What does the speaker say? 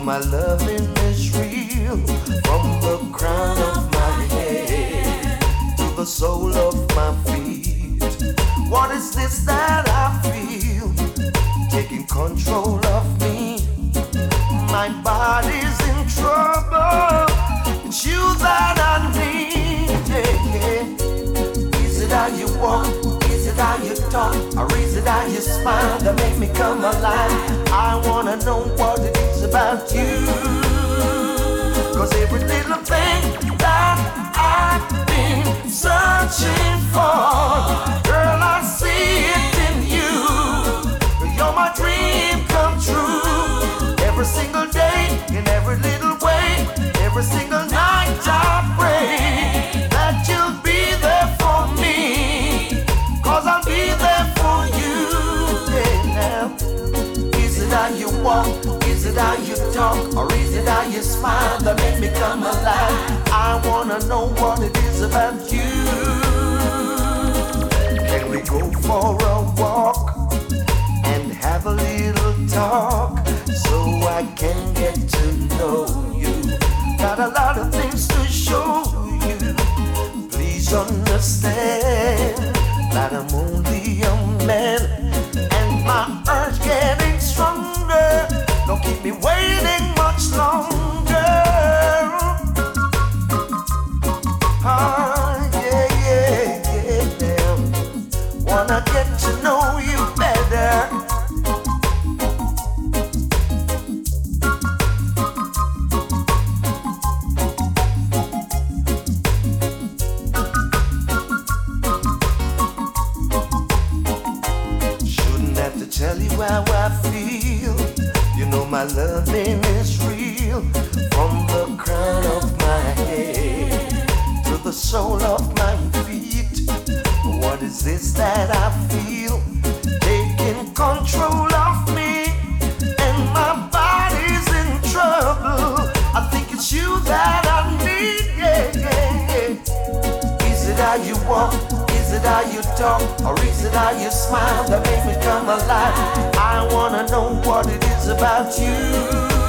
my loving is real from the crown of my head to the sole of my feet. What is this that I feel taking control of me? My body's in trouble. It's you that I need. Yeah. Is it how you walk? Is it how you talk? Or is it how you smile that make me come alive? I wanna know what it is about you. Cause every little thing that I've been searching for, girl, I see it in you. You're my dream come true. Every single day, in every little way, every single night I pray that you'll be there for me. Cause I'll be there for you. Yeah, now. Is it how you walk? Is it how you talk? Or is it how you smile that make me come alive? I wanna know what it is about you. Can we go for a walk and have a little talk so I can get to know you? Got a lot of things to show you. Please understand that I'm only a man and my urge getting stronger. Don't keep me waiting much longer. Ah, yeah. Wanna get to know you better. Tell you how I feel. You know my loving is real from the crown of my head to the sole of my feet. What is this that I feel taking control of me? And my body's in trouble. I think it's you that I need. Yeah. Is it how you walk? Is it how you talk? Or is it how you smile that make me come alive? I wanna know what it is about you.